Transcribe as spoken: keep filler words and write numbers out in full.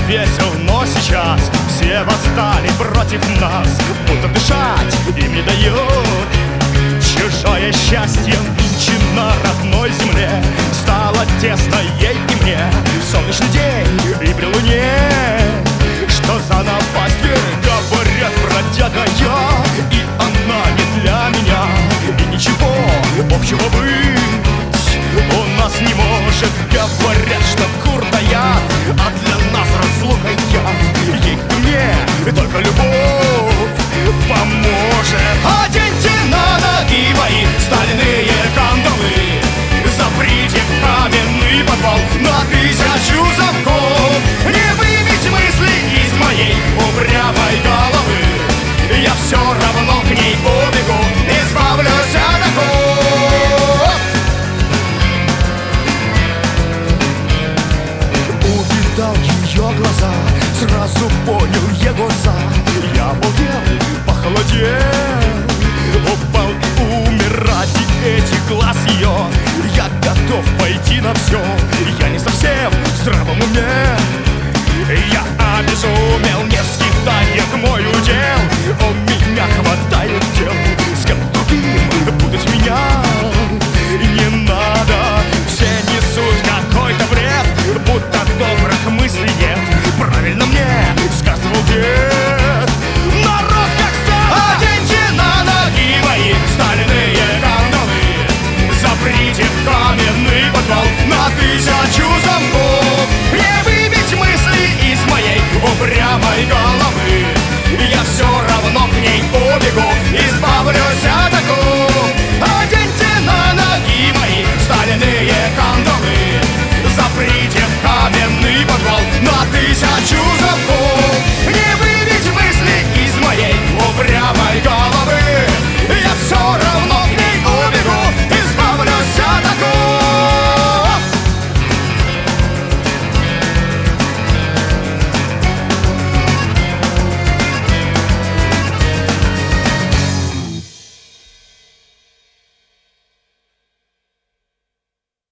весел, но сейчас все восстали против нас, будто дышать им не дают. Чужое счастье нынче на родной земле стало тесно ей и мне. Солнечный день и при луне, что за напасть, говорят, бродягая, и она не для меня. И ничего общего быть у нас не может. Говорят, что кур дает, а для